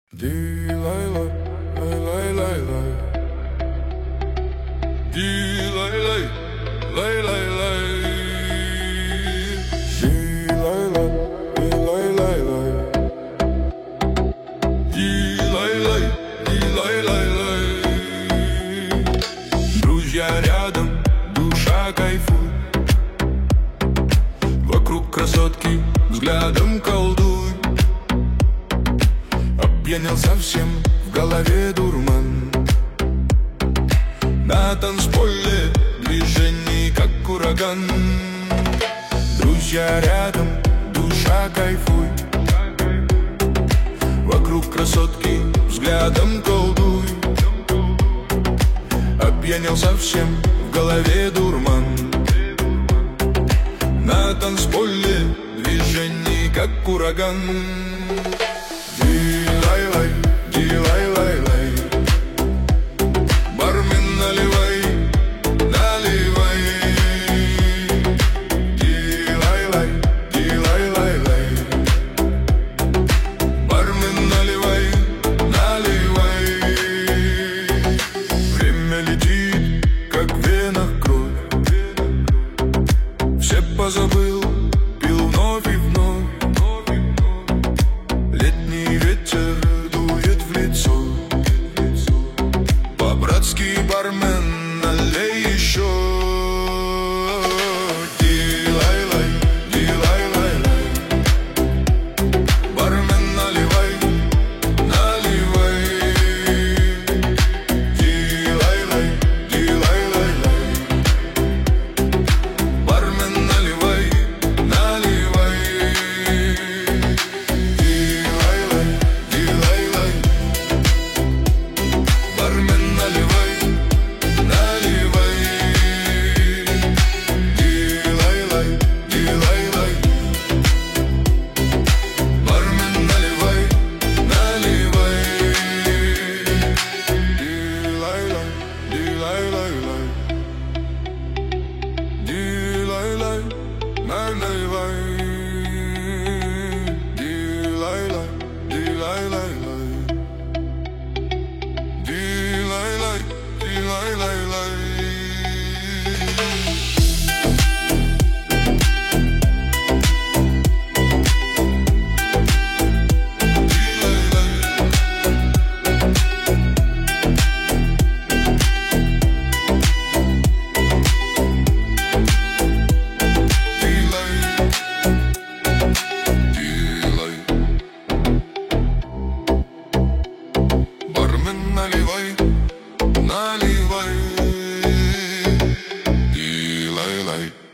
Di-lay-lay, lay-lay-lay-lay. Di-lay-lay, lay-lay-lay. Di-lay-lay, di-lay-lay-lay. Di-lay-лай, di-лай-лай-лай. Друзья рядом, душа кайфуй. Вокруг красотки взглядом колдуй. Опьянел совсем, в голове дурман. На танцполе движений, как ураган. Друзья рядом, душа кайфуй. Вокруг красотки взглядом колдуй. Опьянел совсем, в голове дурман. На танцполе движений, как ураган. Ди-лай-лай, ди-лай-лай-лай. Бармен, наливай, наливай. Ди-лай-лай, ди-лай-лай-лай. Бармен, наливай, наливай. Время летит, как в венах кровь. Все позабыл, пил вновь и вновь. Летний ветер дует в лицо. По-братски, бармен, налей еще. Ди-лай-лай, ди-лай-лай-лай. Бармен, наливай, наливай. Ди-лай-лай, ди-лай-лай-лай. Бармен, наливай, наливай. Ди-лай-лай, ди-лай-лай. Бармен, наливай, наливай. Ди-лай-лай, ди-лай-лай. Бармен, наливай, наливай. Ди-лай-лай, ди-лай-лай-лай. Ди-лай-лай, наливай. Ди-лай-лай, ди-лай-лай-лай. Ди-лай-лай, ди-лай-лай-лай. Бармен, наливай, наливай. Ди-лай-лай.